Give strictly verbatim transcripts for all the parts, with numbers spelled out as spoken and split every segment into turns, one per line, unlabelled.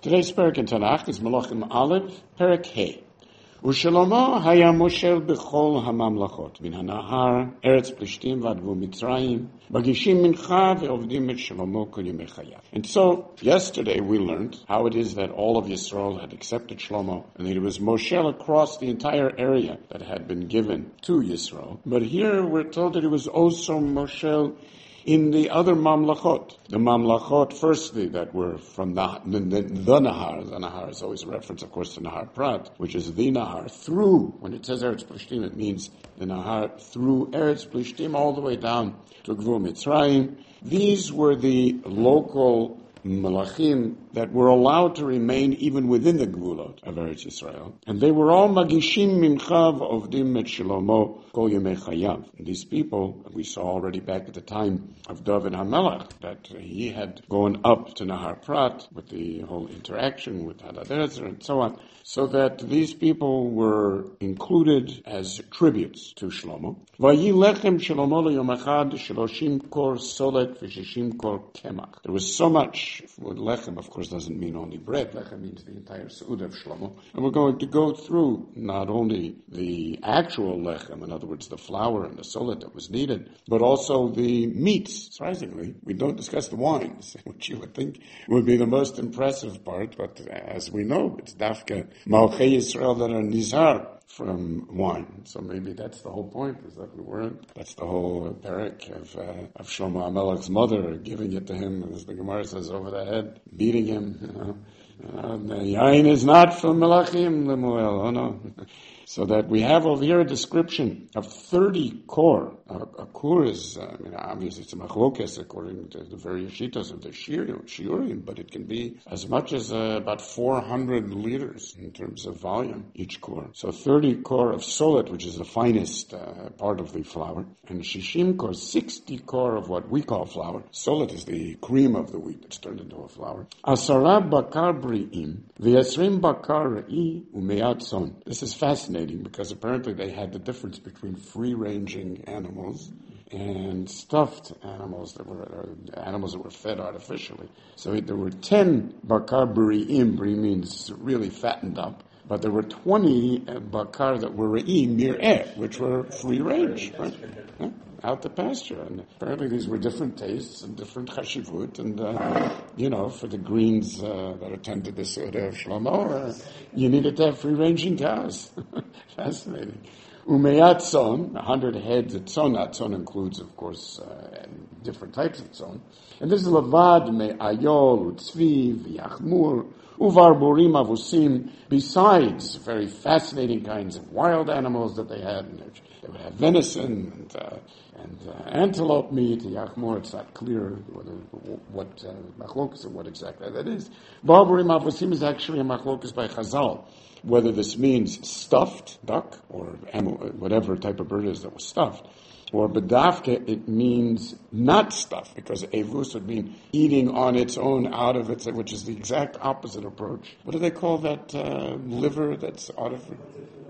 Today's parak in Tanakh is Malachim Aleph, parak He. Ushalomo haya moshel b'chol hamamlachot min hanahar eretz plishtim v'advu mitzrayim bagishim mincha ve'ovdim et Shlomo kol yemei chayav. And so yesterday we learned how it is that all of Yisrael had accepted Shlomo, and that it was moshel across the entire area that had been given to Yisrael. But here we're told that it was also moshel in the other mamlachot. The mamlachot, firstly, that were from the, the, the, the Nahar. The Nahar is always a reference, of course, to Nahar Prat, which is the Nahar. Through, when it says Eretz Plishtim, it means the Nahar through Eretz Plishtim all the way down to Gvul Mitzrayim. These were the local Malachim that were allowed to remain even within the Gvulot of Eretz Yisrael. And they were all Magishim Mincha Ovdim et Shlomo Kol Yemei Chayav. And these people, we saw already back at the time of David HaMelech, that he had gone up to Nahar Prat with the whole interaction with Hadadezer and so on, so that these people were included as tributes to Shlomo. Vayi lechem Shlomo leyom echad shloshim kor solet v'shishim kor kemach. There was so much. Lechem, of course, doesn't mean only bread. Lechem means the entire Seudah of Shlomo. And we're going to go through not only the actual lechem, in other words, the flour and the solet that was needed, but also the meats. Surprisingly, we don't discuss the wines, which you would think would be the most impressive part, but as we know, it's dafka Malchei Yisrael that are nizar from wine. So maybe that's the whole point, is that we weren't. That's the whole parak of, uh, of Shlomo HaMelech's mother giving it to him, as the Gemara says, over the head, beating him. You know. Uh, the yain is not from Melachim Lemuel, oh no. So that we have over here a description of thirty kor. A, a kor is, uh, I mean, obviously it's a machlokes according to the various shitas of the shiurim, but it can be as much as uh, about four hundred liters in terms of volume, each kor. So thirty kor of solet, which is the finest uh, part of the flour, and shishim kor, sixty kor of what we call flour. Solet is the cream of the wheat that's turned into a flour. Asara bakar bri'im, v'yasrim bakar ra'i u'meyat son. This is fascinating, because apparently they had the difference between free-ranging animals and stuffed animals that were uh, animals that were fed artificially. So there were ten bakar buri'im. Buri means really fattened up. But there were twenty uh, bakar that were re'im mir'eh, which were free-range, right? Yeah, out to pasture. And apparently these were different tastes and different chashivut. And, uh, you know, for the greens uh, that attended the Seudah of Shlomo, uh, you needed to have free-ranging cows. Fascinating. Umeyat tzon, a hundred heads of tzon. That tzon includes, of course, uh, different types of tzon. And this is lavad me ayol, utzvi, v'yachmur, uvar burim avusim, besides very fascinating kinds of wild animals that they had. And they would have venison and, uh, and uh, antelope meat. Yachmur, it's not clear whether, what uh, machlokas or what exactly that is. Uvar burim avusim is actually a machlokas by Chazal, whether this means stuffed duck or animal, whatever type of bird it is that was stuffed, or bedavke, it means not stuffed, because evus would mean eating on its own out of its, which is the exact opposite approach. What do they call that uh, liver that's out of it?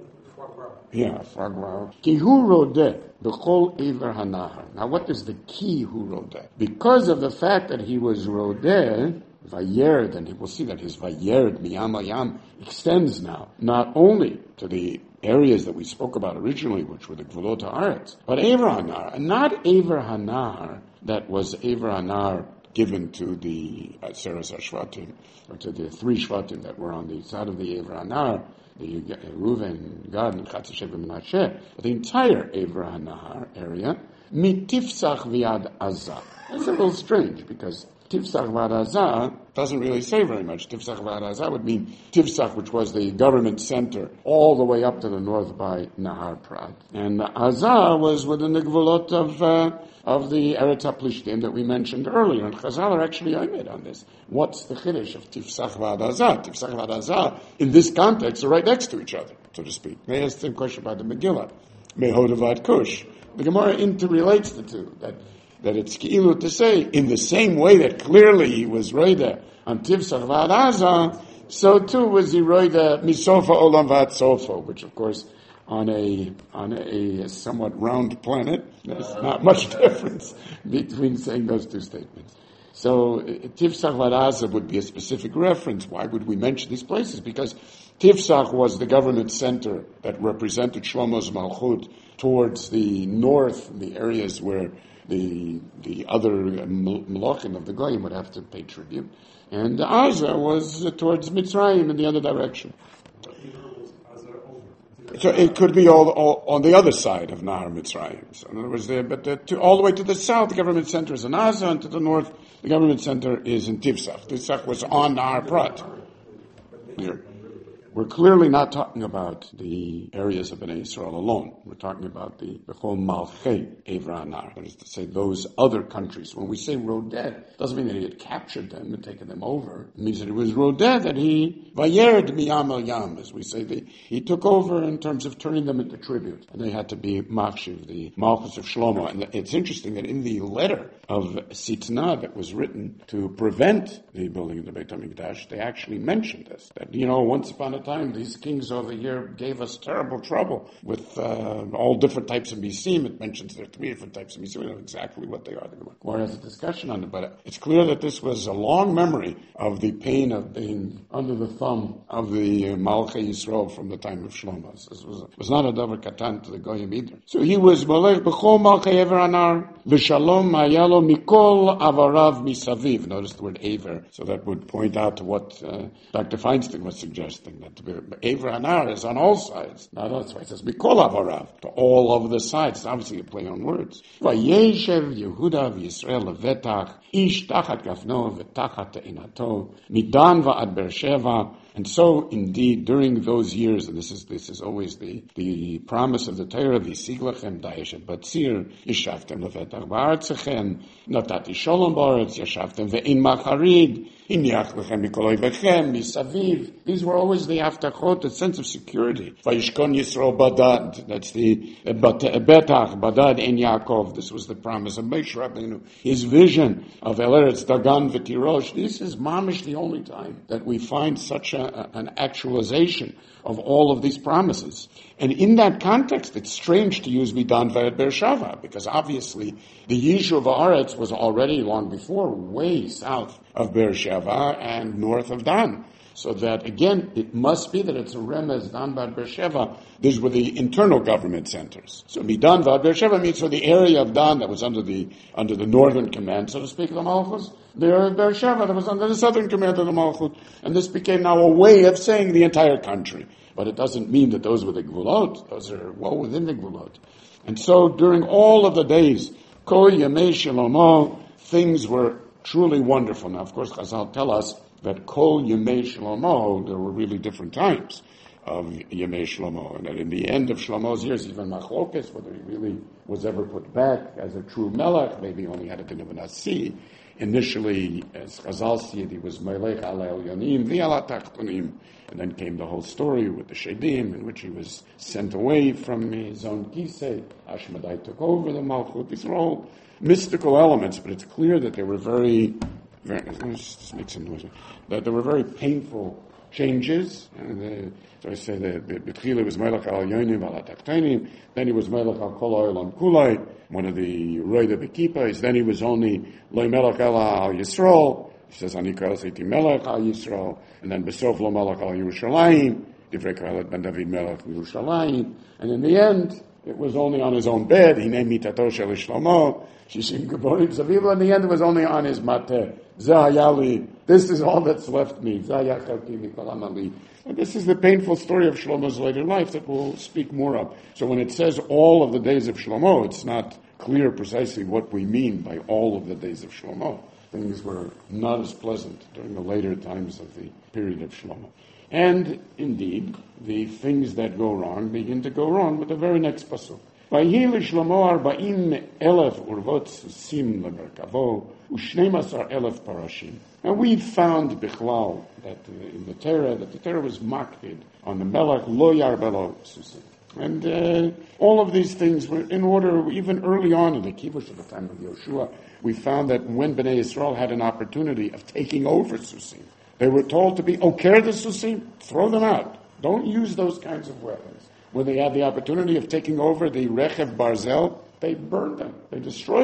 Yeah, foie gras. Ki hu rodeh b'chol eiver hanahar. Now, what is the ki hu rodeh? Because of the fact that he was rodeh, Vayerd, and we'll see that his Vayerd, Miyam Ayam, extends now, not only to the areas that we spoke about originally, which were the Gvulot HaAretz, but Ever Hanar, and not Ever Hanar that was Ever Hanar given to the Seres HaShvatim, or to the three Shvatim that were on the side of the Ever Hanar, the Reuven, Gad, and Chatz Hashem and Menashe, but the entire Ever Hanar area, Mitifsach Viad Azah. That's a little strange, because Tifsach Vad Azah doesn't really say very much. Tifsach Vad Azah would mean Tifsach, which was the government center, all the way up to the north by Nahar Prat. And Azah was within the Gvulot of, uh, of the Eretz HaPlishtim that we mentioned earlier. And Chazal are actually oimid on this. What's the chiddush of Tifsach Vad Azah? Tifsach Vad Azah, in this context, are right next to each other, so to speak. They asked the same question about the Megillah. Mehodavad Kush. The Gemara interrelates the two. That that it's ki'ilu to say, in the same way that clearly he was roida on Tifsach Vad Azah, so too was he roida misofa olam vat sofa, which of course on a on a somewhat round planet, there's not much difference between saying those two statements. So Tifsach Varaza would be a specific reference. Why would we mention these places? Because Tifsach was the government center that represented Shlomo's Malchut towards the north, the areas where the the other Malachim of the Goyim would have to pay tribute. And Aza was towards Mitzrayim in the other direction. So it could be all, all on the other side of Nahar Mitzrayim. So in other words, there, but the, to, all the way to the south, the government center is in Aza, and to the north, the government center is in Tifsach. Tifsach was on Nahar Prat. Here. We're clearly not talking about the areas of Bnei Yisrael alone. We're talking about the Bechol Malchei Evra Anar. That is to say, those other countries. When we say Roded, doesn't mean that he had captured them and taken them over. It means that it was Roded that he Vayered miyam al yam, as we say. The, he took over in terms of turning them into tribute. And they had to be Machshiv, the Malchus of Shlomo. And it's interesting that in the letter of Sitna that was written to prevent the building of the Beit HaMikdash, they actually mentioned this. That, you know, once upon a time, these kings over here gave us terrible trouble with uh, all different types of misim. It mentions there are three different types of misim. We don't know exactly what they are. The Gemara has a discussion on it, but it's clear that this was a long memory of the pain of being under the thumb of the uh, Malchei Yisrael from the time of Shlomo. This was, was not a davar katan to the Goyim either. So he was Molech b'chol Malchei Ever Anar v'shalom hayalo mikol avarav misaviv. Notice the word Ever, so that would point out to what uh, Doctor Feinstein was suggesting, that Ever Anar is on all sides. Now that's why it says mikol avarav, to all of the sides. It's obviously a play on words. Vayeshev Yehuda v'Yisrael levetach ish tachat gafno v'tachat te'inato midan va'ad Beersheva. And so, indeed, during those years, and this is this is always the, the promise of the Torah, v'siglachem da'ish et batzir, yishavtem levetach ba'artzachem, natati shalom ba'aretz, yashavtem ve'in macharid, hiniach lechem mikol oivechem, misaviv. These were always the aftachot, the sense of security. Vayishkon Yisro badad, that's the betach, badad en Yaakov. This was the promise of Moshe Rabbeinu. His vision of El Eretz Dagan v'Tirosh. This is mamish the only time that we find such a an actualization of all of these promises. And in that context, it's strange to use Midan Va'ed Beersheva, because obviously the Yishuv Haaretz was already long before, way south of Beersheva and north of Dan. So that, again, it must be that it's a remez, Dan Va'ed Beersheva. These were the internal government centers. So Midan Va'ed Beersheva means for the area of Dan that was under the under the northern command, so to speak, of the Malchus. The area of Beersheva that was under the southern command of the Malchut. And this became now a way of saying the entire country. But it doesn't mean that those were the Gvulot. Those are well within the Gvulot. And so during all of the days, Kol Yemei Shlomo, things were truly wonderful. Now, of course, Chazal tell us that Kol Yemei Shlomo, there were really different times of Yemei Shlomo, and that in the end of Shlomo's years, even Machlokes, whether he really was ever put back as a true Melech, maybe he only had a bit of an Nasi. Initially, as Chazal said, he was Melech al Elyonim v'al Tachtonim, and then came the whole story with the Shedim, in which he was sent away from his own Kisei. Ashmedai took over the Malchut. These are all mystical elements, but it's clear that they were very, very let's just make some noise, that there were very painful changes. And the, so I say that the B'tchila was Melech al Yonim al Tachtonim, then he was Melech al Kol Olam Kulai, one of the Roida B'Kippahs, then he was only Lo Melech al Yisrael, he says, Ani Kol Seiti Melech al Yisrael, and then Besof Lo Melech al Yerushalayim, Divrei Kohelet Ben David Melech Yerushalayim, and in the end, it was only on his own bed, he named Mitato Shel Shlomo, Shishim Geborim Zaviva, in the end it was only on his mateh. Zayali, this is all that's left me. Zayachalki Mikol Amali. And this is the painful story of Shlomo's later life that we'll speak more of. So when it says all of the days of Shlomo, it's not clear precisely what we mean by all of the days of Shlomo. Things were not as pleasant during the later times of the period of Shlomo. And indeed, the things that go wrong begin to go wrong with the very next pasuk. Vayhi l'Shlomo arba'im elef urvot susim lemerkavo u'shneim asar elef parashim. Now we found bichlal that uh, in the Torah that the Torah was makpid on the melech lo yarbelo susim, and uh, all of these things were in order. Even early on in the kibush at the time of Yoshua, we found that when Bnei Yisrael had an opportunity of taking over susim, they were told to be oker the susim, throw them out, don't use those kinds of weapons. When they had the opportunity of taking over the Rechev Barzel, they burned them. They destroyed them.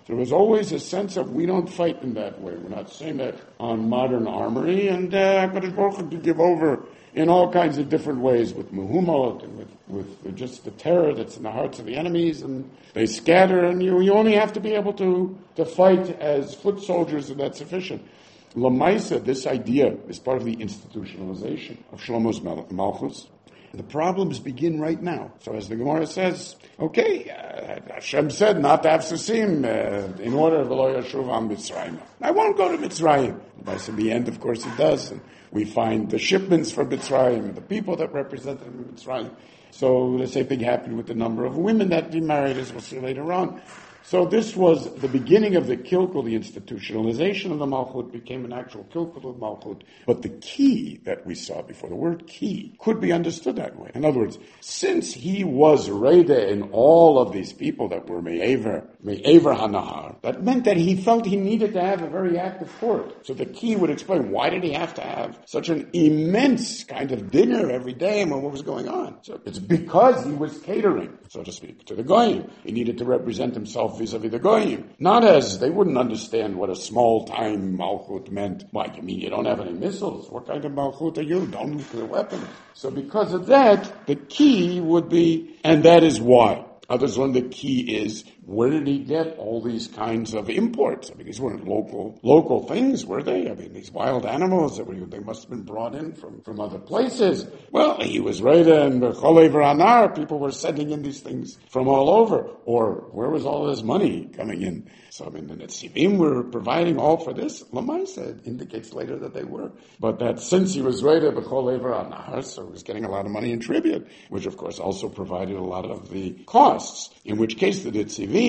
There was always a sense of we don't fight in that way. We're not saying that on modern armory, and uh, HaKadosh Baruch Hu to give over in all kinds of different ways with muhumot and with, with just the terror that's in the hearts of the enemies, and they scatter, and you, you only have to be able to, to fight as foot soldiers, and that's sufficient. Lamaisa, this idea is part of the institutionalization of Shlomo's Malchus. The problems begin right now. So as the Gemara says, okay, uh, Hashem said not to have Susim uh, in order of V'lo Yashuv Am Mitzrayim. I won't go to Mitzrayim. But in the end, of course, it does. And we find the shipments for Mitzrayim and the people that represent them in Mitzrayim. So the same thing happened with the number of women that he married, as we'll see later on. So this was the beginning of the kilkul, the institutionalization of the Malchut became an actual kilkul of Malchut. But the key that we saw before, the word key, could be understood that way. In other words, since he was Reida in all of these people that were Me'aver, Me'aver HaNahar, that meant that he felt he needed to have a very active court. So the key would explain, why did he have to have such an immense kind of dinner every day, and what was going on? So it's because he was catering, so to speak, to the Goyim. He needed to represent himself vis-a-vis the Goyim. Not as, they wouldn't understand what a small-time Malchut meant. Why, you mean you don't have any missiles? What kind of Malchut are you? Don't nuclear weapons. So because of that, the key would be, and that is why. Others learn the key is, where did he get all these kinds of imports? I mean, these weren't local local things, were they? I mean, these wild animals, that were, they must have been brought in from, from other places. Well, he was right in the Cholev Anar. People were sending in these things from all over. Or where was all this money coming in? So, I mean, the Netzivim were providing all for this. Lamaisa indicates later that they were. But that since he was right at the Cholev Anar, so he was getting a lot of money in tribute, which of course also provided a lot of the costs. In which case the Netzivim,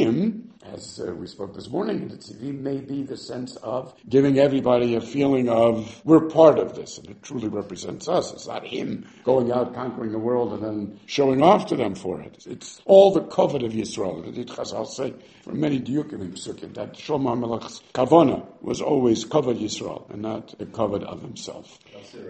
as uh, we spoke this morning, the Tzivim may be the sense of giving everybody a feeling of, we're part of this, and it truly represents us. It's not him going out conquering the world and then showing off to them for it. It's all the covet of Yisrael. The Chazal say, for many diukim in Psukim, that Shlomo HaMelech's kavana was always covet Yisrael, and not a covet of himself.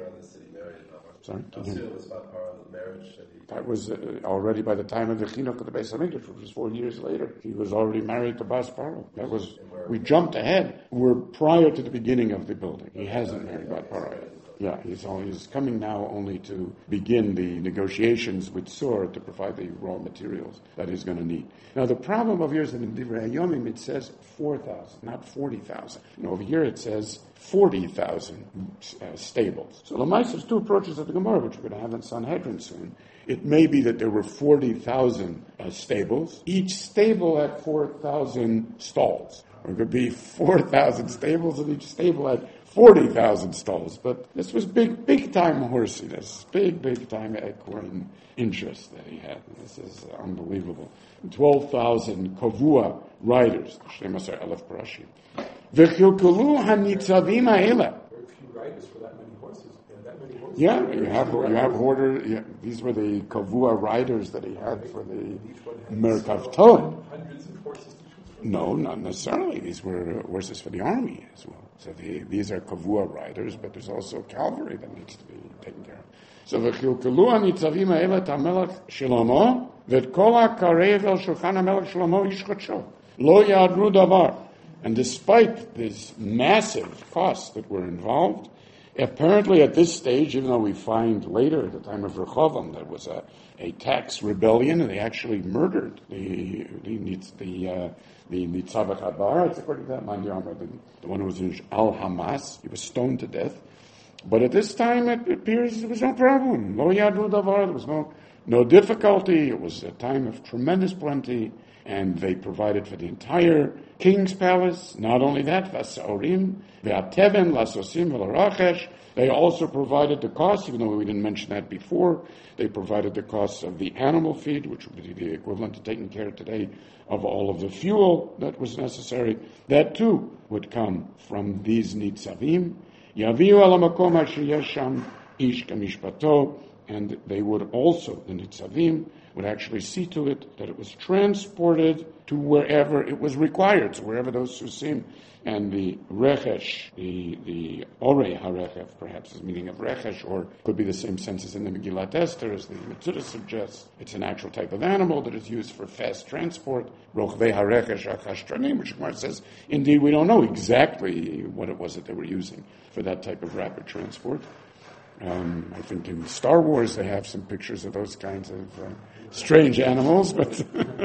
Sorry? Was about part of the marriage that he... That was uh, already by the time of the Chinuch of the Beis HaMikdash, which was four years later. He was already married to Bas Paro. That was, we jumped ahead. We're prior to the beginning of the building. He hasn't married Bas Paro yet. Yeah, he's, only, he's coming now only to begin the negotiations with Sur to provide the raw materials that he's going to need. Now, the problem over here is that in Divrei Hayomim it says four thousand, not forty thousand. And over here it says forty thousand uh, stables. So, Lamais, there's two approaches of the Gemara, which we're going to have in Sanhedrin soon. It may be that there were forty thousand uh, stables. Each stable had four thousand stalls. Or it could be four thousand stables, and each stable had forty thousand stalls. But this was big, big time horsiness, big, big time equine interest that he had. This is unbelievable. twelve thousand kavua riders. Shnemasar Elef Parashim. V'chilkulu hanitzavim ha'ela.
Very few riders for that many horses. That many horses.
Yeah, you have you have order. Yeah, these were the kavua riders that he had for the Merkav Tov.
Hundreds of horses.
No, not necessarily. These were horses for the army as well. So the, these are kavua riders, but there's also cavalry that needs to be taken care of. So v'chilkelu hanitzavim ha'ela ta'melech Shlomo v'kol ha'karev el shulchan ha'melech Shlomo yishchotsho lo yadru davar. And despite this massive costs that were involved, apparently at this stage, even though we find later at the time of Rechovam there was a, a tax rebellion, and they actually murdered the the the uh, the Nitzav Chabar. It's according to that man, the, the one who was in Al Hamas. He was stoned to death. But at this time, it appears there was no problem. Lo yadu davar. There was no no difficulty. It was a time of tremendous plenty, and they provided for the entire king's palace. Not only that, Vasaorim, Ve'ateven, Lasosim, Ve'larachesh. They also provided the costs, even though we didn't mention that before. They provided the costs of the animal feed, which would be the equivalent to taking care today of all of the fuel that was necessary. That too would come from these nitzavim. Yaviu ala makom asher yesh sham ish kamishpato. and they would also, the Nitzavim, would actually see to it that it was transported to wherever it was required, so wherever those Susim and the Rechesh, the, the Orei HaRechev, perhaps is meaning of Rechesh, or could be the same sense as in the Megillat Esther, as the Metzudah suggests. It's an actual type of animal that is used for fast transport. Rochvei HaRechesh HaChashtranim, which Gemara says, indeed, we don't know exactly what it was that they were using for that type of rapid transport. Um, I think in Star Wars they have some pictures of those kinds of uh, strange animals, but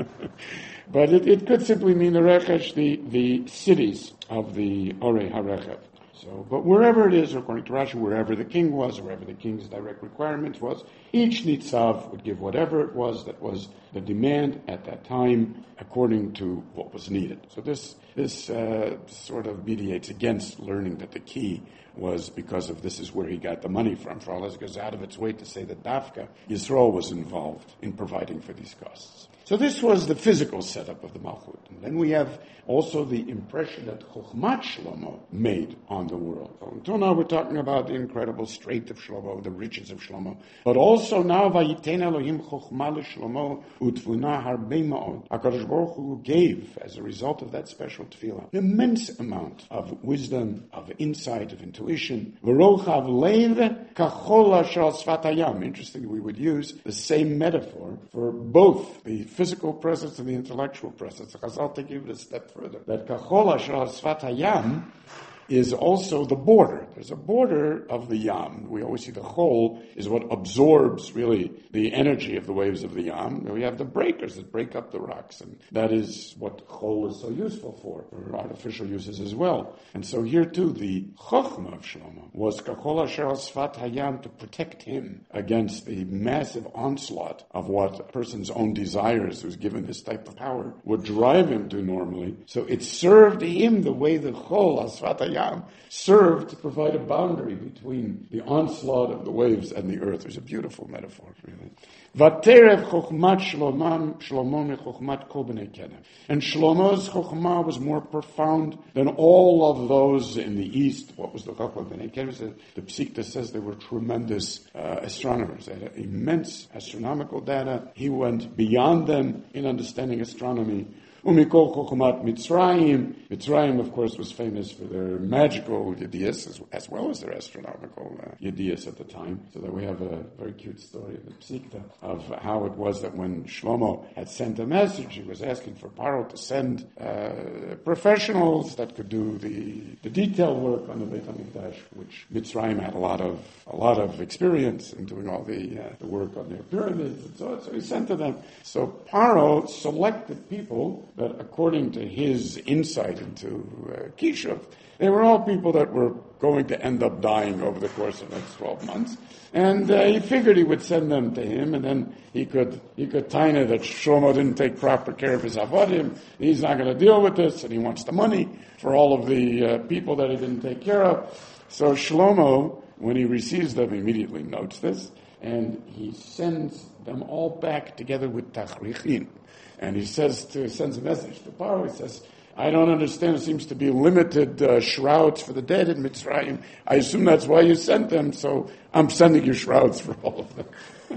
but it, it could simply mean the Rechesh, the, the cities of the Orei HaRechev. So, but wherever it is, according to Rashi, wherever the king was, wherever the king's direct requirement was, each Nitzav would give whatever it was that was the demand at that time according to what was needed. So this this uh, sort of mediates against learning that the key was because of this is where he got the money from. For Allah goes out of its way to say that Dafka, Yisrael was involved in providing for these costs. So this was the physical setup of the Malchut. And then we have also the impression that Chokhmat Shlomo made on the world. So until now we're talking about the incredible strength of Shlomo, the riches of Shlomo. But also now, Vayiten Elohim Chokhmah LeShlomo Utvuna Harbei Ma'od. HaKadosh Baruch Hu gave, as a result of that special tefillah, an immense amount of wisdom, of insight, of intuition. V'rochav Leiv Kachol Asher Sfat Hayam. Interesting, we would use the same metaphor for both the physical presence and the intellectual presence. Chazal take it a step further. That Kachol Asher Sfat Hayam is also the border. There's a border of the Yam. We always see the Chol is what absorbs, really, the energy of the waves of the Yam. We have the breakers that break up the rocks, and that is what Chol is so useful for, for artificial uses as well. And so here, too, the Chochmah of Shlomo was Kachol Asher Sfat Hayam, to protect him against the massive onslaught of what a person's own desires, who's given this type of power, would drive him to normally. So it served him the way the Chol, Sfat Hayam, served to provide a boundary between the onslaught of the waves and the earth. There's a beautiful metaphor, really. Vaterev chokhmat Shlomo chokhmat kol bnei Kedem. And Shlomo's chokhmah was more profound than all of those in the east. What was the chokhmah bnei Kedem? The Psikta says they were tremendous uh, astronomers. They had immense astronomical data. He went beyond them in understanding astronomy. Umikol Chokhmat Mitzrayim. Mitzrayim, of course, was famous for their magical yedias as, as well as their astronomical uh, yedias at the time. So that we have a very cute story in the Psikta of how it was that when Shlomo had sent a message, he was asking for Paro to send uh, professionals that could do the, the detail work on the Beit HaMikdash, which Mitzrayim had a lot of a lot of experience in doing all the, uh, the work on their pyramids and so on. So he sent to them. So Paro selected people that, according to his insight into uh, Kishuv, they were all people that were going to end up dying over the course of the next twelve months. And uh, he figured he would send them to him, and then he could he could taina that Shlomo didn't take proper care of his avodim. He's not going to deal with this, and he wants the money for all of the uh, people that he didn't take care of. So Shlomo, when he receives them, immediately notes this, and he sends them all back together with tachrichin. And he says to sends a message to Paro. He says, I don't understand. It seems to be limited uh, shrouds for the dead in Mitzrayim. I assume that's why you sent them, so I'm sending you shrouds for all of them.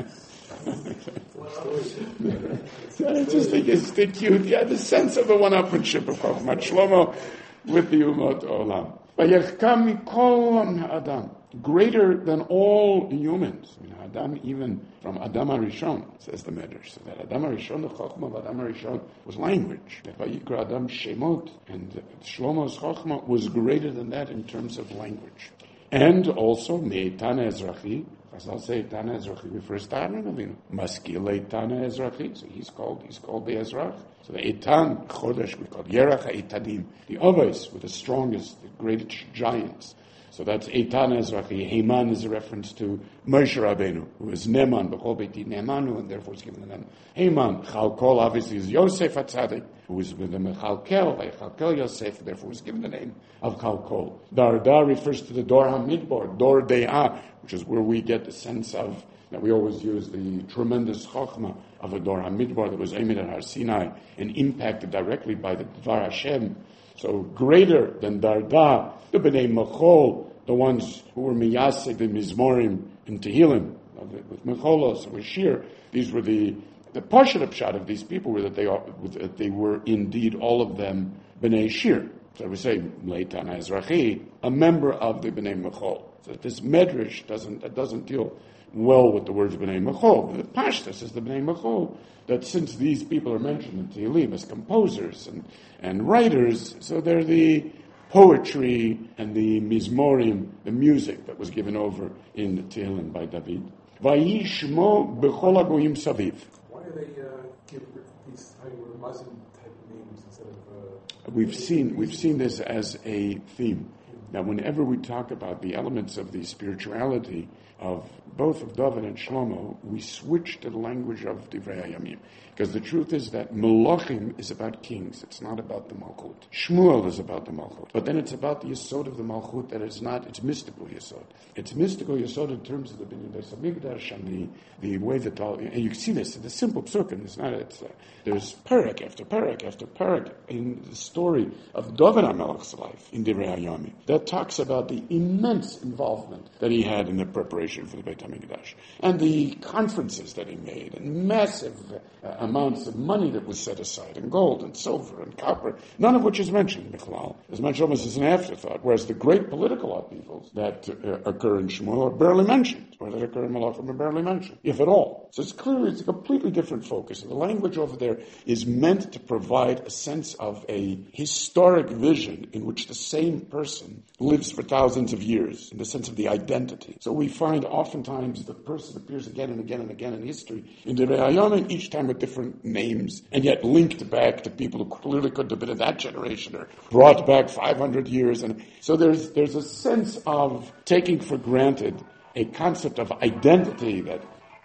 I just think it's the cute. Yeah, the sense of the one-upmanship of Chokhmat Shlomo with the Umot Olam. Vayechkam mikol Adam, greater than all humans. I mean, Adam, even from Adam HaRishon, says the Medrash. So that Adam HaRishon, the Chokhmah of Adam HaRishon, was language. Vayikra Adam Shemot, and Shlomo's Chokhmah was greater than that in terms of language. And also, Me'etana Ezrachi, as I'll say, Tana Ezrachi refers to Aaron Avinu. Maskile Tana Ezrachi, so he's called, he's called the Ezrach. So the Etan, Chodesh, we call Yerach HaEtanim, the Avos were the strongest, the greatest giants. So that's Eitan Ezrachi. Heman is a reference to Moshe Rabbeinu, who is Neman, B'chol Beiti Ne'emanu, and therefore is given the name Heman. Chalkol obviously is Yosef HaTzadik, who is with the Mechalkel, by Chalkel Yosef, therefore is given the name of Chalkol. Darda refers to the Dor HaMidbar, Dor De'ah, which is where we get the sense of, that we always use the tremendous Chokhmah of a Dor HaMidbar that was aimed at Har Sinai and impacted directly by the Dvar Hashem. So greater than Darda, the B'nai Machol, the ones who were miyaseh, the mizmorim, and tehillim, with mecholos, with shir. These were the the pashut pshat of these people were that they are, that they were indeed all of them bnei shir. So we say leitan ezrachi, a member of the bnei mechol. So this medrash doesn't it doesn't deal well with the words bnei mechol. The pashtus is the bnei mechol. That since these people are mentioned in Tehillim as composers and, and writers, so they're the poetry and the mizmorim, the music that was given over in the Tehillim by David. Vayi shmo b'chol hagoyim saviv.
Why do they uh, give these Muslim type names instead of? Uh,
we've seen we've seen this as a theme. Now, whenever we talk about the elements of the spirituality of both of David and Shlomo, we switch to the language of Divrei Hayamim. Because the truth is that Melachim is about kings. It's not about the Malchut. Shmuel is about the Malchut. But then it's about the Yesod of the Malchut that is not, it's mystical Yesod. It's mystical Yesod in terms of the Binyan Beis HaMikdash and the, the way that all, and you can see this in the simple psukim. It's not, it's, uh, there's parak after parak after parak in the story of David HaMelech's life in Divrei Hayamim that talks about the immense involvement that he had in the preparation for the Beit HaMikdash and the conferences that he made and massive uh, amounts of money that was set aside and gold and silver and copper, none of which is mentioned in Bichlal. It's mentioned almost as an afterthought, whereas the great political upheavals that uh, occur in Shmuel are barely mentioned, or that occur in Malachim are barely mentioned, if at all. So it's clearly it's a completely different focus. The language over there is meant to provide a sense of a historic vision in which the same person lives for thousands of years, in the sense of the identity. So we find oftentimes the person appears again and again and again in history in Divrei Hayamim, each time with different names, and yet linked back to people who clearly couldn't have been in that generation, or brought back five hundred years. And so there's there's a sense of taking for granted a concept of identity that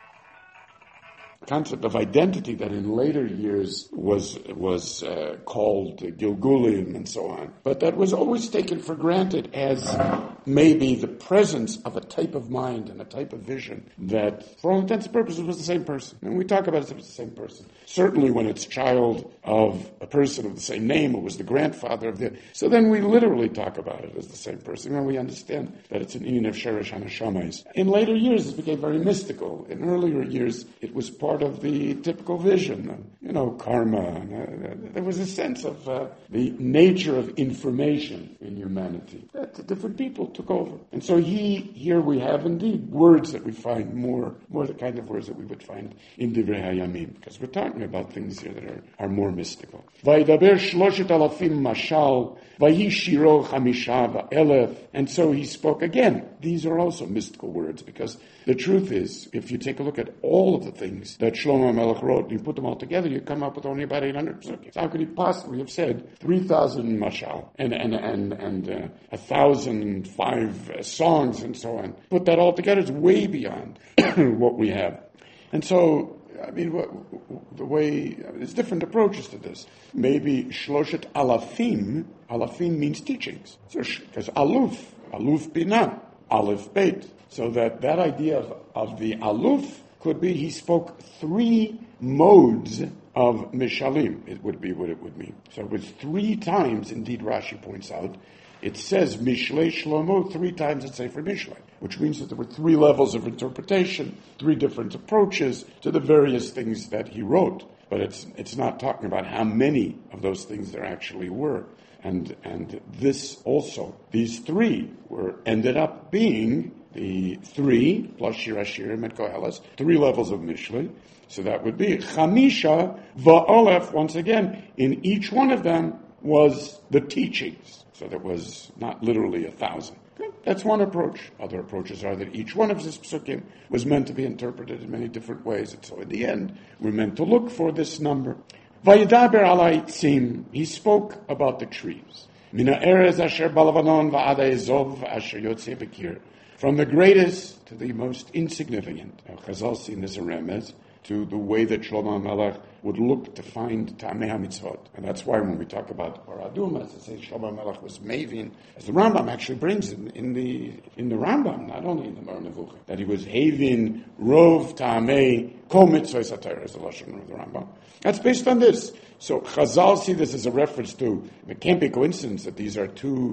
concept of identity that in later years was was uh, called Gilgulim and so on, but that was always taken for granted as maybe the presence of a type of mind and a type of vision that, for all intents and purposes, was the same person. And we talk about it as if it's the same person. Certainly when it's child of a person of the same name, who was the grandfather of the... So then we literally talk about it as the same person, and we understand that it's an inyan of Sheresh HaNeshamas. In later years, it became very mystical. In earlier years, it was part of the typical vision, you know, karma. Uh, there was a sense of uh, the nature of information in humanity that different people took over. And so he, here we have indeed words that we find more, more the kind of words that we would find in Divrei Hayamim, because we're talking about things here that are, are more mystical. Vaydaber shloshet alafim mashal, vayishiro chamisha va'elef. And so he spoke again. These are also mystical words, because the truth is, if you take a look at all of the things that Shlomo HaMelech wrote, and you put them all together, you come up with only about eight hundred psukim. How could he possibly have said three thousand mashal and and and and uh, a thousand five uh, songs and so on? Put that all together, it's way beyond what we have. And so, I mean, what, the way there's different approaches to this. Maybe shloshet alafim. Alafim means teachings. So because aluf, aluf bina, aleph beit. So that that idea of, of the aluf could be he spoke three modes of mishalim. It would be what it would mean. So it was three times, indeed Rashi points out, it says Mishlei Shlomo three times in Sefer Mishlei, which means that there were three levels of interpretation, three different approaches to the various things that he wrote. But it's it's not talking about how many of those things there actually were. And and this also, these three were ended up being the three, plus Shir Hashirim and Koheles, three levels of Mishlei. So that would be Chamisha Va'olef, once again, in each one of them was the teachings. So there was not literally a thousand. That's one approach. Other approaches are that each one of these psukim was meant to be interpreted in many different ways. And so in the end, we're meant to look for this number. Vayidaber alaitzim, he spoke about the trees. Mina erez asher balavanon va'ada ezov asher yotzei bekir. From the greatest to the most insignificant. Now, Chazal seen this a remez to the way that Shlomo HaMelech would look to find Ta'amei HaMitzvot. And that's why when we talk about Paradum, as it says Shlomo HaMelech was Mavin, as the Rambam actually brings in, in the in the Rambam, not only in the Moreh Nevuchim, that he was Havin, Rov, Ta'amei, Kol Mitzvot Satira, is the Lashon of the Rambam. That's based on this. So Chazal see this as a reference to, it can't be a coincidence that these are two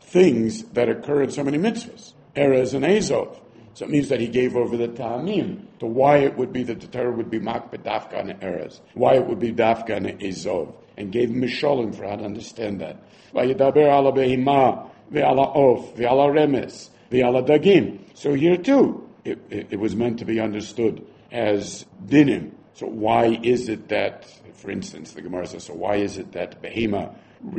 things that occur in so many mitzvahs, Erez and Azov. So it means that he gave over the ta'amim to why it would be that the Torah would be makbid dafka and Erez, why it would be dafka and Azov, and gave misholim for how to understand that. Vayedaber ala behima ve'ala of ve'ala remes ve'ala dagim. So here too, it, it, it was meant to be understood as dinim. So why is it that, for instance, the Gemara says, so why is it that behema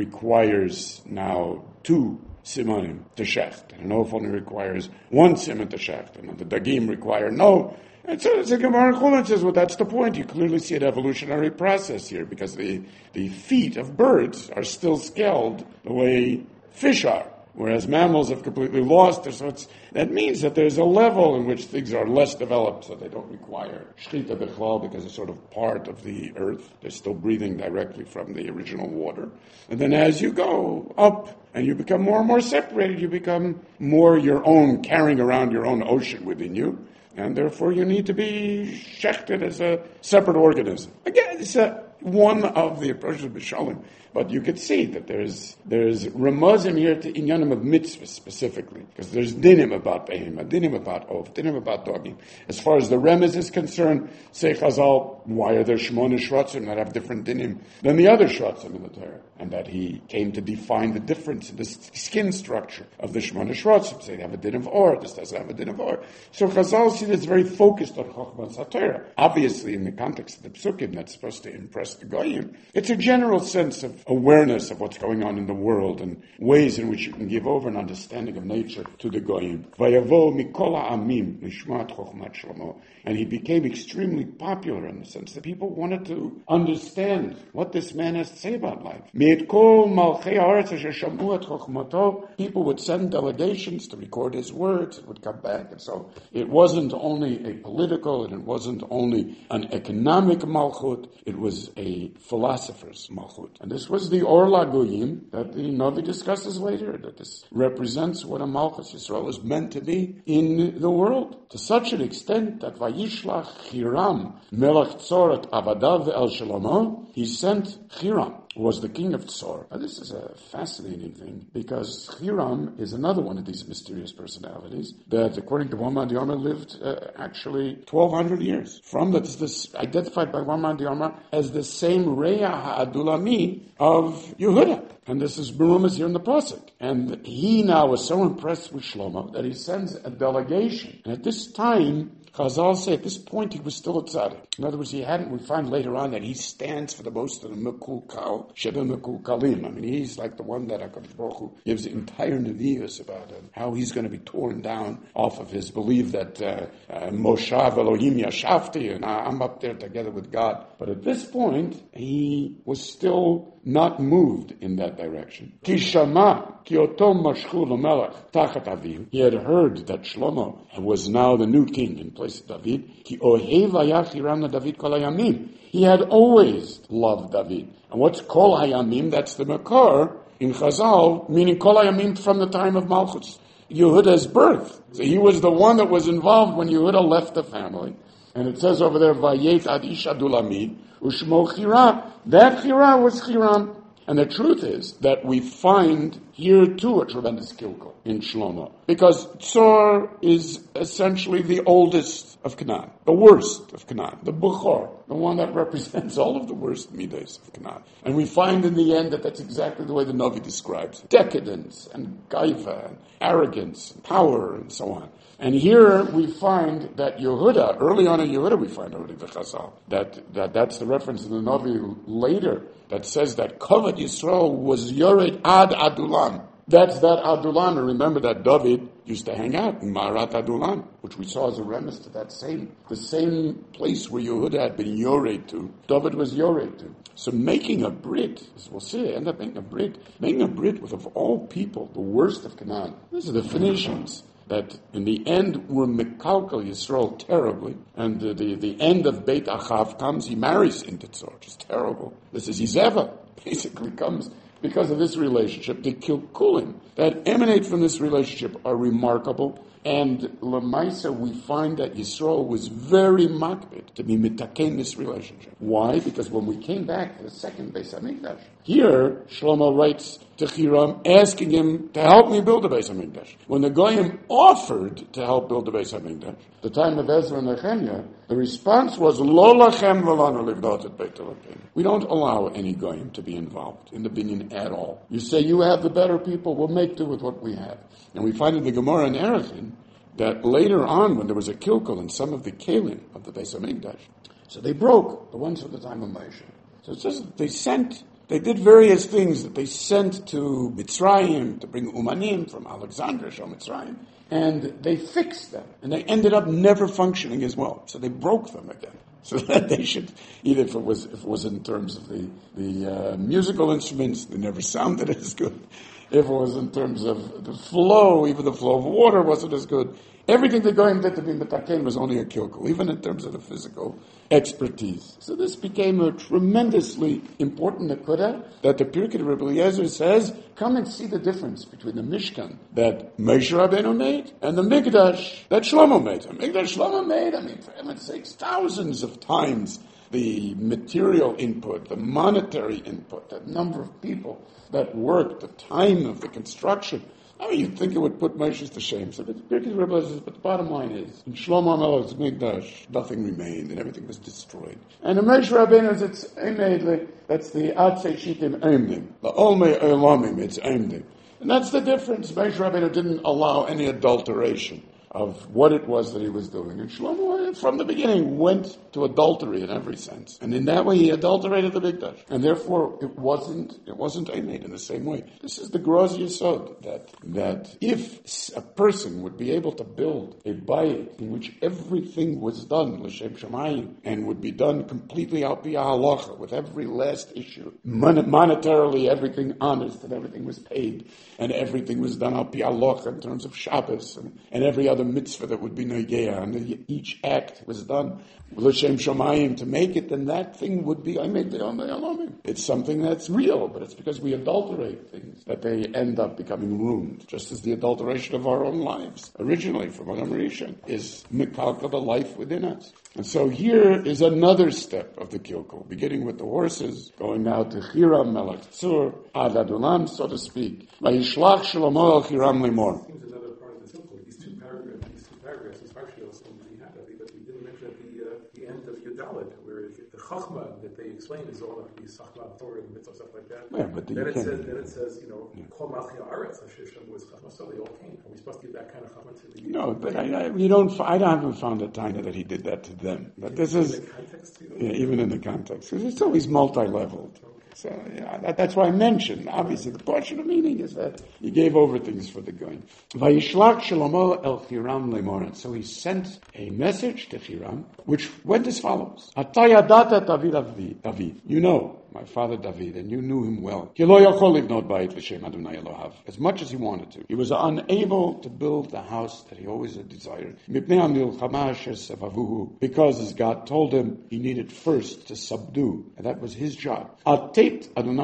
requires now two simanim to shecht, and an oaf only requires one siman to shecht, and the dagim require no. And so the Gemara Chulin says, well, that's the point. You clearly see an evolutionary process here, because the, the feet of birds are still scaled the way fish are, whereas mammals have completely lost their. So it's, that means that there's a level in which things are less developed, so they don't require shchita bechlal, because it's sort of part of the earth. They're still breathing directly from the original water. And then as you go up and you become more and more separated, you become more your own, carrying around your own ocean within you. And therefore you need to be shechted as a separate organism. Again, it's a, one of the approaches of Bishalim. But you could see that there's there's remazim here to inyanim of mitzvahs specifically, because there's dinim about behema, dinim about ov, dinim about dogim. As far as the remez is concerned, say Chazal, why are there shmona shratzim that have different dinim than the other shratzim in the Torah? And that he came to define the difference in the skin structure of the shmona shratzim. Say they have a din of or, this doesn't have a din of or. So Chazal see that's very focused on Chochmas HaTorah. Obviously, in the context of the psukim that's supposed to impress the goyim, it's a general sense of awareness of what's going on in the world and ways in which you can give over an understanding of nature to the goyim. Vayavo mikol ha'amim nishmat chochmat Shlomo. And he became extremely popular in the sense that people wanted to understand what this man has to say about life. Me'et malchei haaretz asher shamu et chochmato. People would send delegations to record his words. It would come back. And so it wasn't only a political and it wasn't only an economic malchut. It was a philosopher's malchut. And this was the Or LaGoyim that the Navi discusses later, that this represents what a Malchus Yisrael is meant to be in the world. To such an extent that Vayishlach Hiram Melech Tzor Avadav El Shlomo, he sent Hiram, who was the king of Tzor. Now this is a fascinating thing, because Hiram is another one of these mysterious personalities that, according to Wamad Yama, lived uh, actually twelve hundred years. From that is this identified by Wamad Yama as the same Reya HaAdulami of Yehuda. And this is Berumas here in the Pasuk. And he now was so impressed with Shlomo that he sends a delegation. And at this time, Chazal say at this point he was still a tzaddik. In other words, he hadn't, we find later on that he stands for the most of the Mekul Kal, Sheba Mekul Kalim. I mean, he's like the one that HaKadosh Baruch Hu gives the entire Nevi'us about him, how he's going to be torn down off of his belief that uh, uh, Moshav Elohim Yashavti, and I'm up there together with God. But at this point, he was still not moved in that direction. Kishama, Kiotom Mashchul Melech, Tachat Aviv. He had heard that Shlomo was now the new king in place of David. Ki Ohev Hayach Hiram David Kol Hayamim. He had always loved David. And what's Kol Hayamim? That's the Makar in Chazal, meaning Kol Hayamim from the time of Malchus, Yehuda's birth. So he was the one that was involved when Yehuda left the family. And it says over there, Vayet Ad Ish Adulamid, Ushmo Chira. That Chira was Chiram. And the truth is that we find here too a tremendous kilkel in Shlomo. Because Tzor is essentially the oldest of Canaan, the worst of Canaan, the Bukhar, the one that represents all of the worst midas of Canaan. And we find in the end that that's exactly the way the Navi describes it. Decadence and gaiva and arrogance and power and so on. And here we find that Yehuda, early on in Yehuda we find already the Chazal, that, that that's the reference in the Navi later that says that Kavod Yisrael was Yored Ad Adulam. That's that Adulam. And remember that David used to hang out in Marat Adulam, which we saw as a remiss to that same, the same place where Yehuda had been Yored to. David was Yored to. So making a Brit, as we'll see, end up making a Brit, making a Brit with, of all people, the worst of Canaan. These are the Phoenicians that in the end were Mekalkel Yisrael terribly, and the, the, the end of Beit Achav comes, he marries into Tzor, which is terrible. This is Izeva, basically comes because of this relationship. The Kilkulim that emanate from this relationship are remarkable, and Lamaisa we find that Yisrael was very makbid to be mitaken this relationship. Why? Because when we came back to the second Beis HaMikdash, here Shlomo writes to Hiram, asking him to help me build the Beis HaMikdash. When the Goyim offered to help build the Beis HaMikdash, the time of Ezra and Nehemiah, the response was, Lo lachem v'lanu livnot et Beit Elokeinu. We don't allow any Goyim to be involved in the binyan at all. You say, you have the better people, we'll make do with what we have. And we find in the Gemara in Erechim that later on, when there was a kilkel in some of the kelim of the Beis HaMikdash, so they broke, the ones from the time of Moshe. So it says that they sent, they did various things that they sent to Mitzrayim to bring umanim from Alexandria, Shal Mitzrayim, and they fixed them, and they ended up never functioning as well. So they broke them again. So that they should, either if it was if it was in terms of the the uh, musical instruments, they never sounded as good. If it was in terms of the flow, even the flow of water wasn't as good. Everything the Goyim did to be metaken was only a kilkel, even in terms of the physical expertise. So this became a tremendously important nekuda that the Pirkei Rebbe Eliezer says, come and see the difference between the Mishkan that Moshe Rabbeinu made and the Mikdash that Shlomo made. The Mikdash Shlomo made, I mean, for heaven's sakes, thousands of times the material input, the monetary input, the number of people that worked, the time of the construction. I mean, you'd think it would put Moshe to shame. So the Pirkei Rebbe says, but the bottom line is, in Shlomo HaMelech's Mikdash, nothing remained and everything was destroyed. And in Moshe Rabbeinu, it's immediately, that's the Atzei Shitim Eimdim. The Olmei Olamim, it's Eimdim. And that's the difference. Moshe Rabbeinu didn't allow any adulteration of what it was that he was doing. And Shlomo, from the beginning, went to adultery in every sense. And in that way, he adulterated the Mikdash. And therefore, it wasn't, it wasn't made in the same way. This is the Groz Yesod, that, that if a person would be able to build a bayit in which everything was done, l'shem shamayim, and would be done completely al pi halacha, with every last issue, mon- monetarily everything honest, and everything was paid, and everything was done al pi halacha in terms of Shabbos, and, and every other mitzvah that would be Nogeya, and each act was done l'shem shamayim to make it, then that thing would be, I made the Olmei Olamim. It's something that's real, but it's because we adulterate things that they end up becoming ruined, just as the adulteration of our own lives, originally from Adam Rishon, is mikalka, the life within us. And so here is another step of the kilkel, beginning with the horses, going now to Hiram Melech Tzur, Ad Adulam, so to speak. Vayishlach Shlomo el Hiram limor.
Where the chachma that they explain is all of these chachma, Torah, and mitzvah, stuff like that.
Yeah, but
then it says, then it says, you know, kol malchei haaretz, Hashem was chachma, so they all came. Are we supposed to give that kind of chachma to the?
No, but I, I you don't. I haven't found a time that he did that to them. But this is
in the context, you know? Yeah,
even in the context, because it's always multi-leveled. Okay. So yeah, that, that's why I mentioned. Obviously, the portion of meaning is that he gave over things for the going. Vayishlach Shlomo el Hiram lemor. So he sent a message to Hiram, which went as follows: Atayadata David Avi, David. You know my father David, and you knew him well. As much as he wanted to, he was unable to build the house that he always had desired. Because, as God told him, he needed first to subdue, and that was his job. In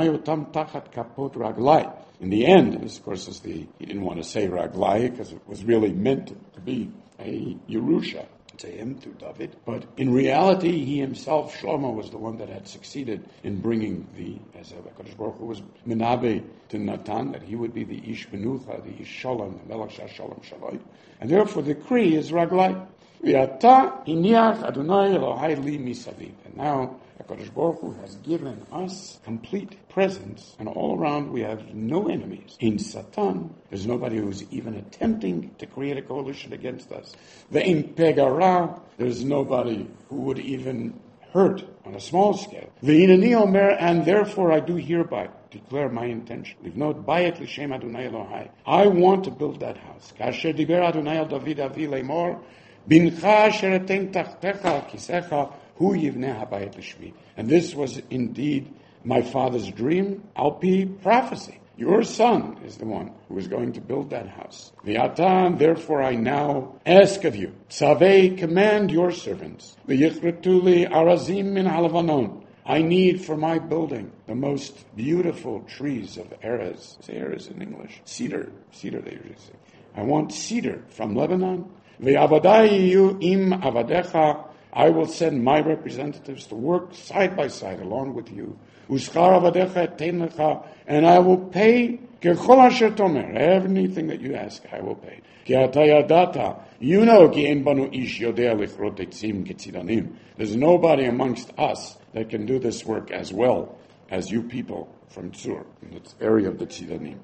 the end, and of course, as the he didn't want to say Raglai because it was really meant to be a Yerusha to him, to David. But in reality, he himself, Shlomo, was the one that had succeeded in bringing the, as HaKadosh Baruch Hu was Menabe to Natan, that he would be the Ish Menucha, the Ish Shalom, the Melech Shalom Shaloi. And therefore the decree is Raglai. V'ata iniach Adonai Elohai li misaviv. And now HaKadosh Baruch Hu has given us complete presence, and all around we have no enemies. In Satan, there's nobody who's even attempting to create a coalition against us. Ve'im pegara, there's nobody who would even hurt on a small scale. Ve'inani omer, and therefore I do hereby declare my intention. Livnot bayit l'shem Adonai Elohai. I want to build that house. Kasher diber Adonai al David avi lemor, bincha asher etem tachtecha al kisecha, hu yivneh habayit l'shmi. And this was indeed my father's dream, alpi prophecy. Your son is the one who is going to build that house. V'atan, therefore I now ask of you, Tzavei, command your servants, v'yichretuli arazim min halavanon. I need for my building the most beautiful trees of Erez. Say Erez in English. Cedar. Cedar, they usually say. I want cedar from Lebanon. V'avadayu im avadecha. I will send my representatives to work side by side along with you. Uschar avadecha etein lecha, and I will pay kechol asher tomer, anything that you ask, I will pay. Ki ata yadata, you know ki ein banu ish yodea lichrot etzim ketzidanim. There's nobody amongst us that can do this work as well as you people from Tzur, in this area of the Tzidanim.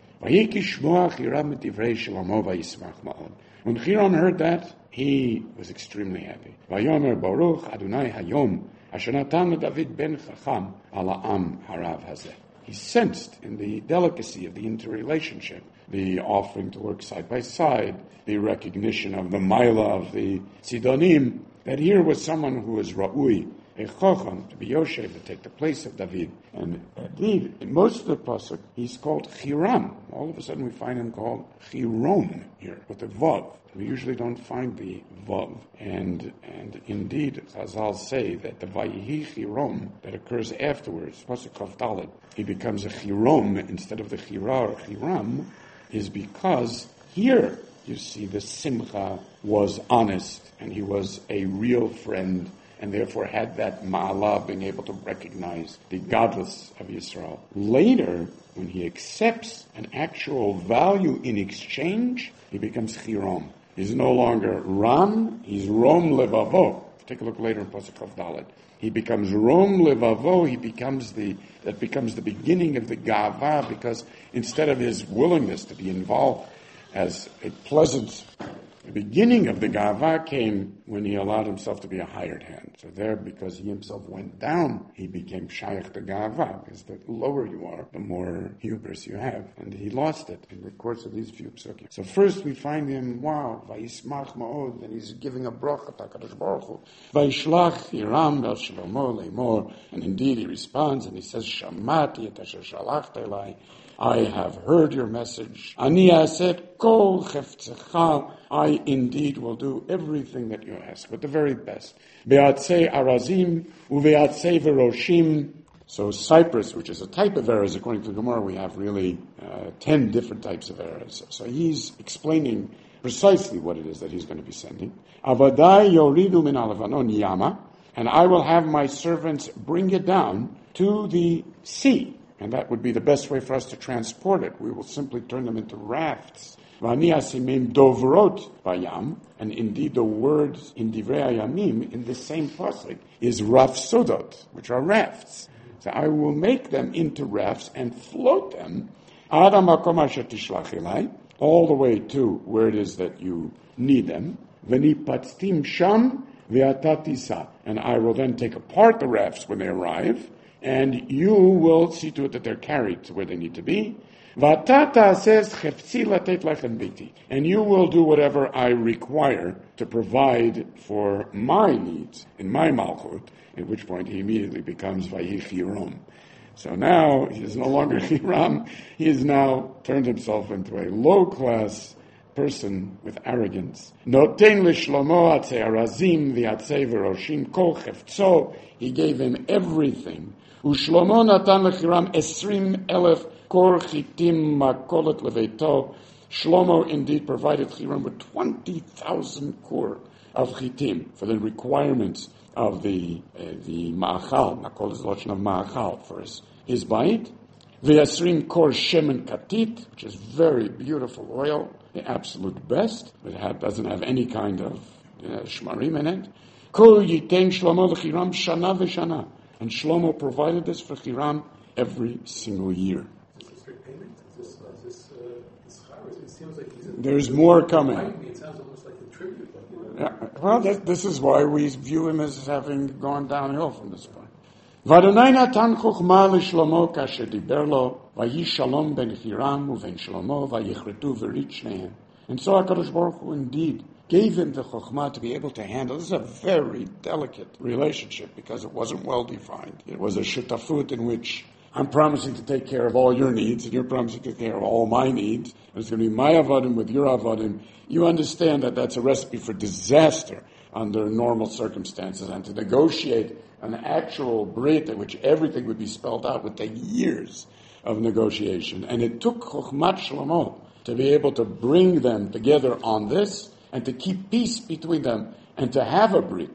When Hiram heard that, he was extremely happy. Vayomer Baruch Adonai Hayom Asher Natan David ben Chacham ala Am Harav Hazeh. He sensed in the delicacy of the interrelationship, the offering to work side by side, the recognition of the Maila of the Tzidanim, that here was someone who was Ra'ui, a Chacham, to be Yoshev, to take the place of David. And indeed, in most of the pasuk, he's called Hiram. All of a sudden we find him called Hirom here, with the Vav. We usually don't find the Vav. And and indeed, Chazal say that the Vayihi Hirom that occurs afterwards, pasuk Chav Daled, he becomes a Hirom instead of the Hira or Hiram, is because here you see the Simcha was honest, and he was a real friend, and therefore had that ma'ala, being able to recognize the godless of Yisrael. Later, when he accepts an actual value in exchange, he becomes Chirom. He's no longer Ram, he's Rom Levavo. Take a look later in Pasuk Chav Daled. He becomes Rom Levavo, he becomes the, that becomes the beginning of the Gava, because instead of his willingness to be involved as a pleasant, the beginning of the Gava came when he allowed himself to be a hired hand. So there, because he himself went down, he became Shaykh the Gava, because the lower you are, the more hubris you have. And he lost it in the course of these few psukim. So first we find him, wow, Vayismach Ma'od, and he's giving a bracha to HaKadosh Baruch Hu. Vayishlach Hiram el Shlomo leimor, and indeed he responds and he says, Shamati et asher shalachta elai, I have heard your message. Ani aset kol chefzecha. I indeed will do everything that you ask, but the very best. Be'atzei arazim uve'atzei veroshim. So cypress, which is a type of errors, according to the Gemara, we have really uh, ten different types of errors. So he's explaining precisely what it is that he's going to be sending. Avadai yoridu min alavanon yama, and I will have my servants bring it down to the sea. And that would be the best way for us to transport it. We will simply turn them into rafts. V'ani asimim dovrot bayam, and indeed the words in Divrei Hayamim in the same pasuk is rafsodot, which are rafts. So I will make them into rafts and float them ad hamakom asher tishlach elai, all the way to where it is that you need them. V'nipatztim sham ve'ata tisa, and I will then take apart the rafts when they arrive, and you will see to it that they're carried to where they need to be. Vatata says, chefzi latet lechem biti, and you will do whatever I require to provide for my needs in my malchut. At which point he immediately becomes Vayi Hiram. So now he is no longer Hiram. He has now turned himself into a low-class person with arrogance. Noten l'shlomo atzei arazim v'atzei v'roshim kol chefzo. He gave him everything. Ushlomo natan lechiram esrim elef kor chitim makolet leveito. Shlomo indeed provided Hiram with twenty thousand kor of chitim for the requirements of the uh, the ma'achal. Makol is the lotion of ma'achal for his, his bait. V'esrim kor shemen katit, which is very beautiful oil, the absolute best. It have, doesn't have any kind of uh, shmarim in it. Kol yitein Shlomo lechiram shana v'shana. And Shlomo provided this for Hiram every single year.
Is this straight payment? Is this, uh, is this, uh, this chavis? It seems like he's a,
There's more coming.
It sounds almost like a tribute. Like, you know,
Yeah, well, that, this is why we view him as having gone downhill from this point. V'Adonai natan chokhmah l'Shlomo kasher diber lo, vayi shalom ben Hiram uven Shlomo vayichretu v'rit shnehem. And so HaKadosh Baruch Hu indeed gave him the chokhmah to be able to handle. This is a very delicate relationship because it wasn't well defined. It was a shutafut in which I'm promising to take care of all your needs, and you're promising to take care of all my needs. And it's going to be my avodim with your avodim. You understand that that's a recipe for disaster under normal circumstances, and to negotiate an actual brit in which everything would be spelled out would take years of negotiation. And it took chokhmat Shlomo to be able to bring them together on this, and to keep peace between them, and to have a brit.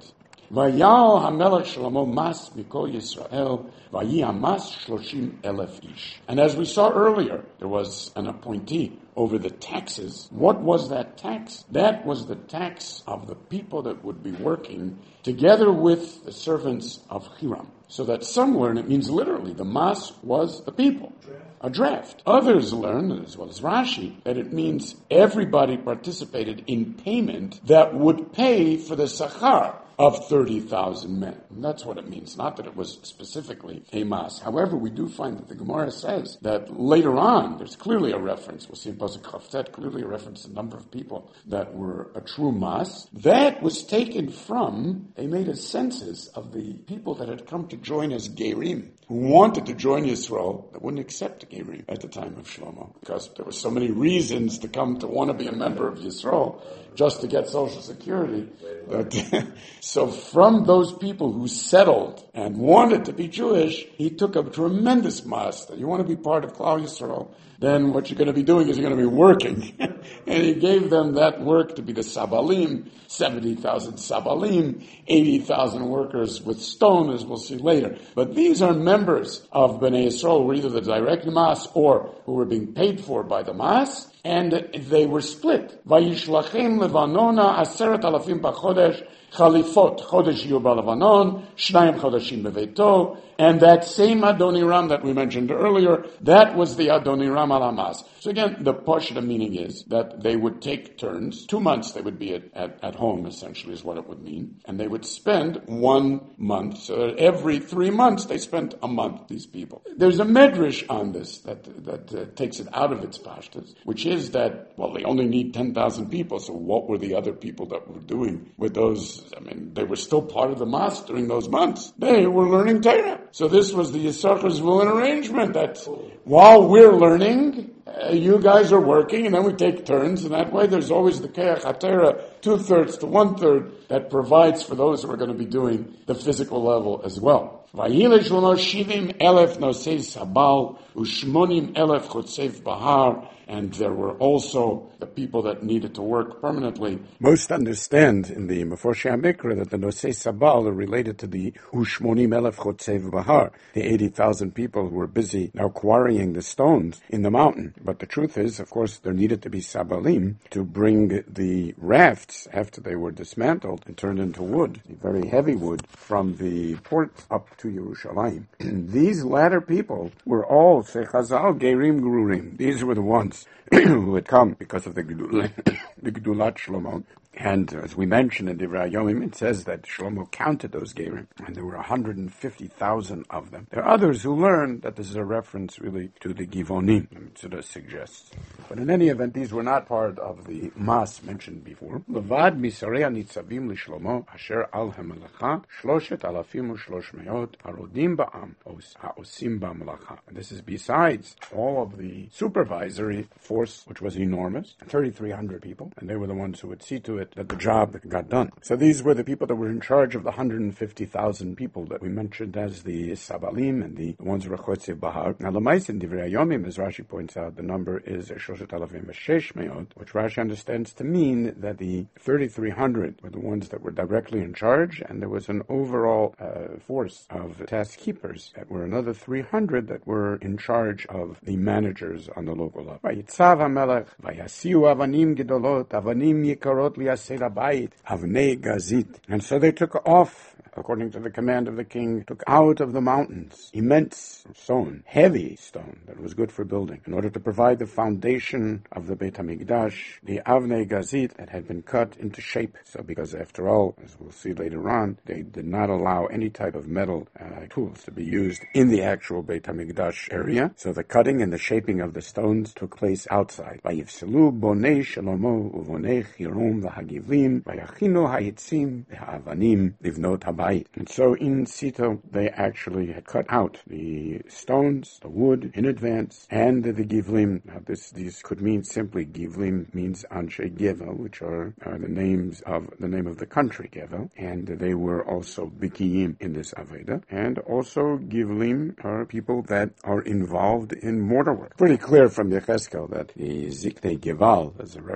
Vayal hamelech Shlomo mas mikol Yisrael, vayi hamas shloshim elef ish. And as we saw earlier, there was an appointee over the taxes. What was that tax? That was the tax of the people that would be working together with the servants of Hiram. So that some learn it means literally the mas was the people. A draft. Others learn, as well as Rashi, that it means everybody participated in payment that would pay for the sachar of thirty thousand men. And that's what it means, not that it was specifically a mas. However, we do find that the Gemara says that later on, there's clearly a reference, we'll see in Pasuk Chavtet, clearly a reference to the number of people that were a true mas. That was taken from, they made a census of the people that had come to join as Gerim, who wanted to join Yisrael, that wouldn't accept Gerim at the time of Shlomo, because there were so many reasons to come to want to be a member of Yisrael, just to get Social Security. That so from those people who settled and wanted to be Jewish, he took a tremendous mas that you want to be part of Klal Yisrael, then what you're going to be doing is you're going to be working. And he gave them that work to be the Sabalim, seventy thousand Sabalim, eighty thousand workers with stone, as we'll see later. But these are members of Bnei Yisrael who were either the direct mas or who were being paid for by the mas, and they were split. Vayishlachem levanona aseret alafim b'chodesh, Chalifot, Chodesh Yu B'Levanon, Shnayim Chodeshim Beveito, and that same Adoniram that we mentioned earlier, that was the Adoniram al Hamas. So again, the Pashta meaning is that they would take turns. Two months they would be at, at, at home, essentially, is what it would mean. And they would spend one month. So every three months they spent a month, these people. There's a medrash on this that, that uh, takes it out of its Pashtas, which is that, well, they only need ten thousand people, so what were the other people that were doing with those? I mean, they were still part of the mosque during those months. They were learning Torah. So this was the Yisachar's will and arrangement that while we're learning, uh, you guys are working, and then we take turns, and that way there's always the Keach HaTorah, two-thirds to one-third, that provides for those who are going to be doing the physical level as well. Vayileh Shlomo shivim elef nosei sabal ushmonim elef chotzev bahar. And there were also the people that needed to work permanently. Most understand in the Meforshei HaMikra that the Nosei Sabal are related to the Ushmonim Elef Chotzev Bahar, the eighty thousand people who were busy now quarrying the stones in the mountain. But the truth is, of course, there needed to be Sabalim to bring the rafts after they were dismantled and turned into wood, very heavy wood, from the port up to Yerushalayim. These latter people were all Sechazal Gerim Gururim. These were the ones who had come because of the Gedulat, the Gedulat Shlomo. And as we mentioned in Divrei Hayomim, it says that Shlomo counted those Gerim, and there were one hundred fifty thousand of them. There are others who learn that this is a reference really to the Givonim, Mitzvah suggests. But in any event, these were not part of the Mas mentioned before. Levad misarei nitzavim l'Shlomo asher al hamelacha shloshet alafim u'shlosh meot harodim ba'am ha'osim ba'melacha. And this is besides all of the supervisory force, which was enormous, thirty-three hundred people, and they were the ones who would see to it that the job got done. So these were the people that were in charge of the one hundred fifty thousand people that we mentioned as the Sabalim and the ones who were Chotzev Bahar. Now, the L'mais in Divrei Hayomim, as Rashi points out, the number is Shoshet Alafim Shesh Meot, which Rashi understands to mean that the thirty-three hundred were the ones that were directly in charge, and there was an overall uh, force of task keepers that were another three hundred that were in charge of the managers on the local level. Vayitzav HaMelech, Vayasiu Avanim Gedolot, Avanim Yikarot Liasei Bayit, Avnei Gazit. And so they took off, according to the command of the king, took out of the mountains immense stone, heavy stone that was good for building, in order to provide the foundation of the Beit HaMikdash, the Avnei Gazit that had been cut into shape. So because after all, as we'll see later on, they did not allow any type of metal uh, tools to be used in the actual Beit HaMikdash area. So the cutting and the shaping of the stones took place outside. Vayivselu bonei Shlomo uvonei Hiram v'hagivlim vayachinu hayitzim v'ha'avanim livnot habayit. And so in Sito, they actually had cut out the stones, the wood in advance, and the givlim. Now this, these could mean simply givlim means Anshe Gevel, which are, are the names of the name of the country Gevel, and they were also bikiyim in this Aveda. And also givlim are people that are involved in mortar work. Pretty clear from Yecheskel that the Ziknei Geval, as a reference to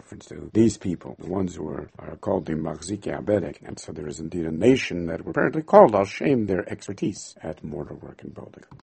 to these people, the ones who are, are called the Machzikei HaBedek. And so there is indeed a nation that were apparently called Al Shem their expertise at mortar work and building.